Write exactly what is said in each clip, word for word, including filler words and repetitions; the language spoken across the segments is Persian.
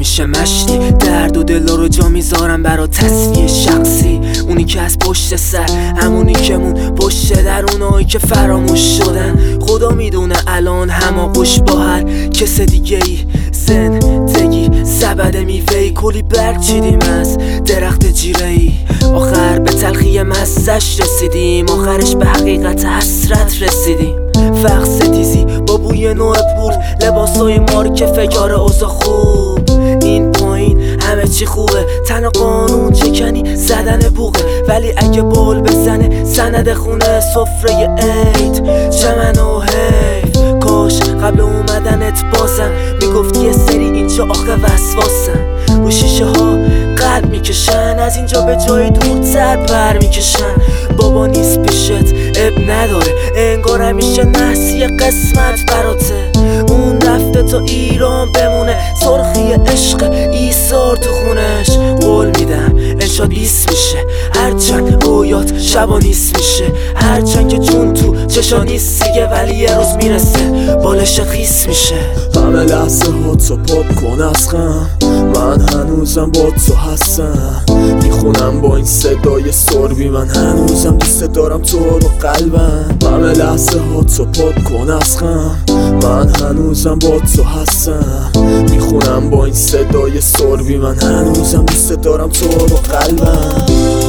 میشه مشتی. درد و دل رو جا میذارم برا تصفیه شخصی. اونی که از پشت سر، همونی که مون پشت در، اونایی که فراموش شدن. خدا میدونه الان هماغوش با هر کس دیگه ای. زندگی سبد میوهی، کلی برگ چیدیم از درخت جیره ای. آخر به تلخی مزش رسیدیم، آخرش به حقیقت حسرت رسیدیم. فقط ستیزی با بوی نوع پول، لباسای مارک فکار اوضاع خوب. این پایین همه چی خوبه، تن قانون چکنی زدن بوغه. ولی اگه بال بزنه سند خونه، سفره عید چمن و حیف. کاش قبل اومدنت بازم میگفت یه سری اینجا آخه وسواسن. رو شیشه ها قلب میکشن، از اینجا به جای دورتر پر میکشن. بابا نیست پیشت اب نداره، انگار همیشه نحسی قسمت براته. اون رفته تا ایران بمونه، سرخی عشق ایثار تو خونش. قول میدم انشاد بیست میشه، هرچند رویات شبا نیست میشه. هرچند که جون تو چشا نیست دیگه، ولی یه روز میرسه بالش خیس میشه. همه لحظه ها تو پاک کن از غم، من هنوزم با تو هستم. میخونم با این صدای سربی، من هنوزم دوست دارم تو رو قلبم. همه لحظه ها تو پاک کن از غم، من هنوزم با تو هستم. میخونم با این صدای سربی، من هنوزم دوست دارم تو رو قلبم.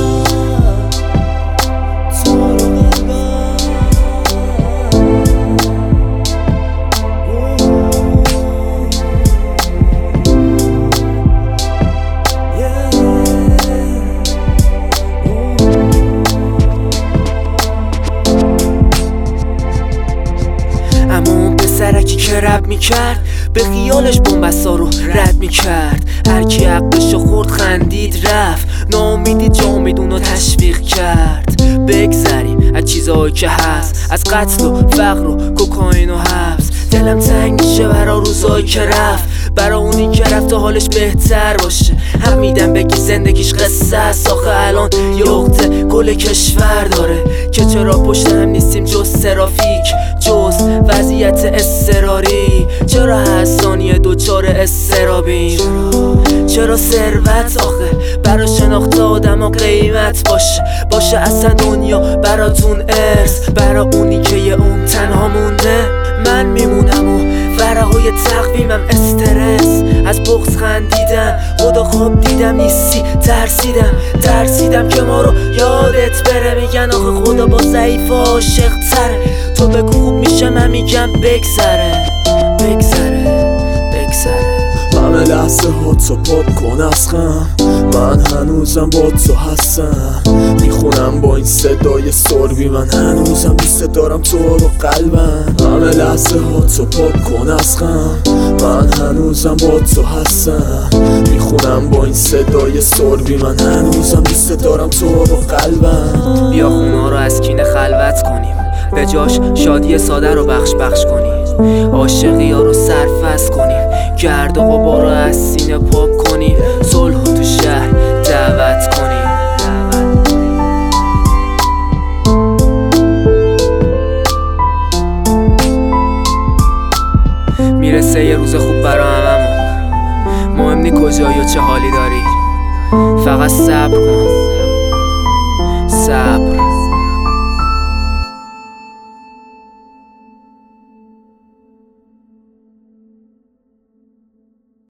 سرکی که رب میکرد به خیالش بومبسا رو رد میکرد. هرکی عقلشو خورد خندید رفت، ناامیدی جامدون رو تشویق کرد. بگذریم از چیزایی که هست، از قتل و فقر و کوکائین و حبس. دلم تنگ میشه برا روزایی که رفت، برا اونی که رفت تا حالش بهتر باشه. هم میدم بگی زندگیش قصه است، آخه الان یخته گل کشور داره. که چرا پشت هم نیستیم جز ترافیک، جز وضعیت اضطراری. چرا هر ثانیه دوچار اضطرابیم؟ چرا ثروت آخه برا شناخت آدم ها قیمت باشه؟ باشه اصلا دنیا براتون ارث، برا اونی که یه اون تنها مونده. من میمونم و ورقای تقویمم استرس. از بغض خندیدم، خدا خواب دیدم نیستی، ترسیدم ترسیدم که ما رو یادت بره. میگن آخه خدا با ضعیف عاشق تره. تو بگو خوب میشه، من میگم بگذره بگذره بگذره. همه لحظه ها تو پاک کن از غم، من هنوزم با تو هستم. میخونم با این صدای سربی، من هنوزم دوست دارم تو رو قلبم. همه لحظه ها تو پاک کن از غم، من هنوزم با تو هستم. میخونم با این صدای سربی، من هنوزم دوست دارم تو رو قلبم. بیا خونا رو از کینه خلوت کنیم، به جاش شادی ساده رو بخش بخش کنیم. عاشقی ها رو سرفست کنیم، گرد و غبار رو از سینه پاک کنیم. صلح تو شهر دعوت کنیم. میرسه یه روز خوب برا هممون، مهم نی کجایی و چه حالی داری. فقط صبر کن، صبر